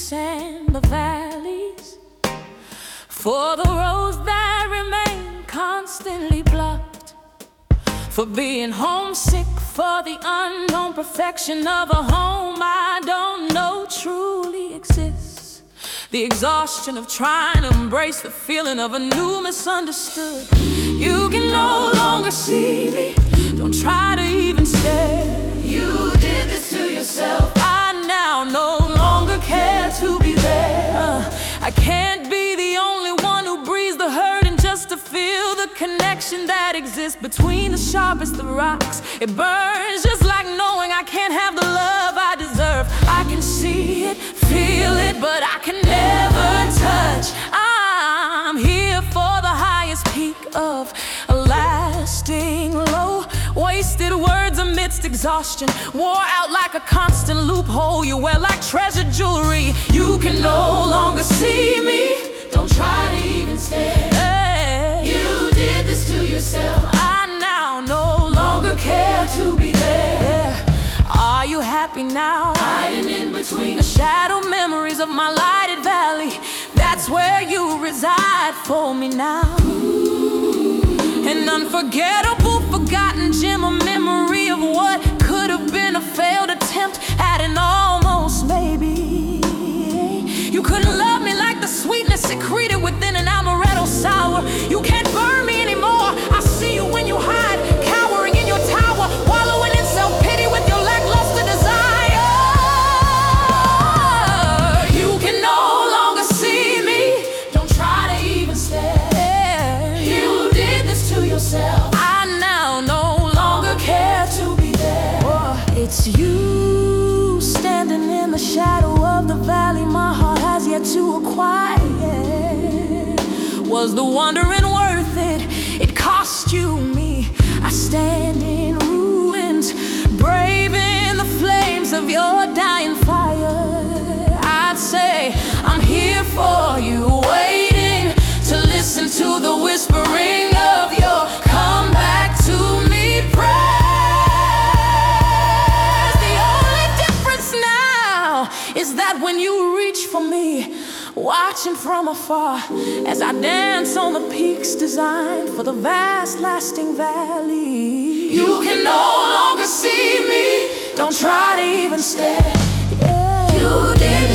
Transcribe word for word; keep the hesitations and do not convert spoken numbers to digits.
peaks and the valleys, for the roads that remain constantly blocked, for being homesick, for the unknown perfection of a home I don't know truly exists, the exhaustion of trying to embrace the feeling of a new misunderstood. You can no longer see me, don't try to even stare. You did this to yourself. I now no longer care to be there. uh, I can't be the only one who breathes the hurt, and just to feel the connection that exists between the sharpest of rocks. It burns just like knowing I can't have the love I deserve. I can see it, feel it, but I can never touch. I'm here for the highest peak of a lasting low. Wasted words amidst exhaustion, wore out like a constant loophole you wear like treasure jewelry. You can no longer see me, don't try to even stare. Hey, you did this to yourself. I now no longer care to be there. Are you happy now? Hiding in between the shadow memories of my lighted valley, that's where you reside for me now. An unforgettable, forgotten gem, a memory of what could have been a failed attempt at an almost maybe. You couldn't love me like the sweetness secreted within an amaretto sour. You can't burn me anymore. I see you when you hide, cowering in your tower, wallowing in self-pity with your lackluster desire. You can no longer see me, don't try to even stare. You did this to yourself. I now no longer care to be there. It's you standing in the shadow of the valley my heart has yet to acquire. Was the wandering worth it? It cost you me. I stand in ruins, braving the flames of your dying fire. I'd say I'm here for you, waiting to listen to the whispering of your come back to me prayers. The only difference now is that when you reach for me, watching from afar as I dance on the peaks designed for the vast lasting valley. You can no longer see me, don't try to even stare. Yeah. You did